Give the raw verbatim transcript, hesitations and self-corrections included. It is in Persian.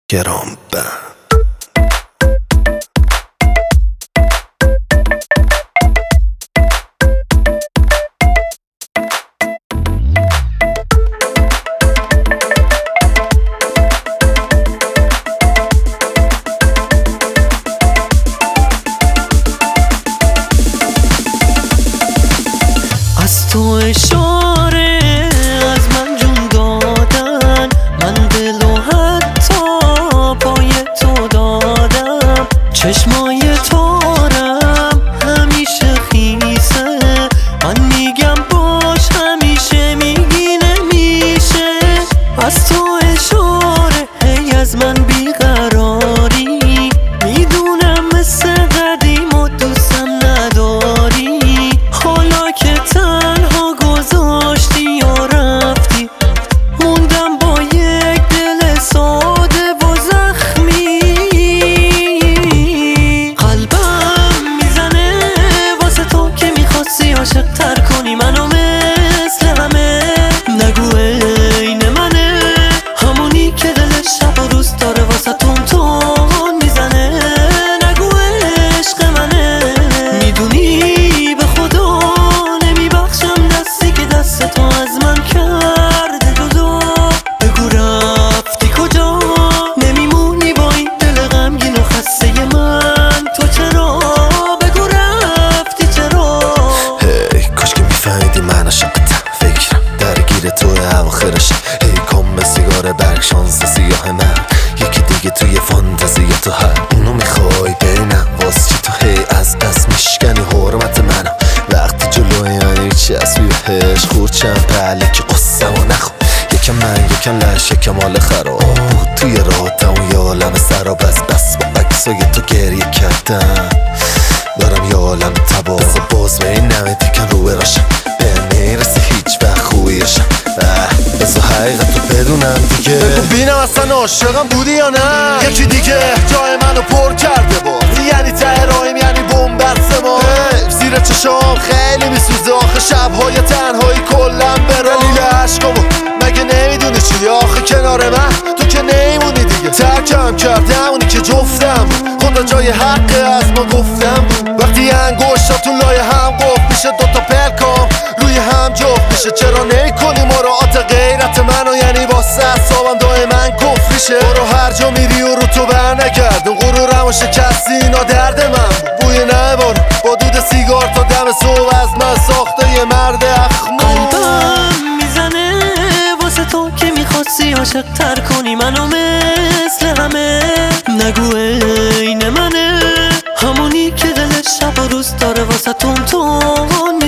گرانبها. از تو اشاره از من جون دادن، من دل و حتی پای تو دادم. چشمای تارم همیشه خیسه، من میگم باش همیشه میگی نمیشه. از تو اشاره هی از من بیقراری، میدونم مثل قدیم و دوستم نداری. حالا که تنها گذاشتی و رفتی، موندم با یک دل ساده و زخمی. قلبم میزنه واسه تو که میخواستی عاشق تر کنی منو مثل همه. نگو عین منه همونی که دل شب و روز داره واسه تون تون میزنه. نگو عشق منه، میدونی به خدا نمیبخشم دستی که دست تو از من کرده جدا. بگو رفتی کجا، نمیمونی با این دل غمگین و خسته من. تو چرا بگو رفتی چرا؟ هی کاش که میفهمیدی من عاشقتم، فکرم درگیر توی اواخرش. هی کم به سیگار برگ شانس سیاه من، یکی دیگه توی فانتزی تو هر اونو میخوای بینم. واسه چی تو هی از دست میشکنی حرمت منم؟ وقتی جلوی من هیچی از توی هش خورچم بله که قصه و نخو. یکم من یکم لش یکم مال خراب توی راتم و یالم سراب. از بس با عکسای تو گریه کردم، دارم یالم تبا. بزا باز به این نمه دیکن رو براشم، به میرسی هیچ وقت خوبیشم. بزا حقیقت رو بدونم دیگه، بگو بینم اصلا عاشقم بودی یا نه. یکی دیگه جای منو پر کرده باز، یعنی ته رایم یعنی بومبست ما. زیر چشام خیلی میسوزه آخه شبهای تنهایی کلم برا. دلیل عشقامو مگه نمیدونی چی؟ آخه کنار من تو که نیمونی دیگه. ترکم کرده همونی که جفتم، خدا جای حق از ما گفتم. وقتی انگشتاتون لای هم گفت میشه، دوتا پلکام روی هم جفت میشه. چرا نیکنی مراعات غیرت منو؟ یعنی واسه اصابم دای من کف میشه. برو هر جا میری و رو تو بر نگردون، غرورم و شکستی اینا درد من. بوی نبار با دود سیگار تا دم صبح از من ساخته یه مرد اخمون. قلبم میزنه واسه تو که میخواستی عاشق تر کنی منو مثل همه. نگو عین منه همونی که دل شب و روز داره واسه تون تون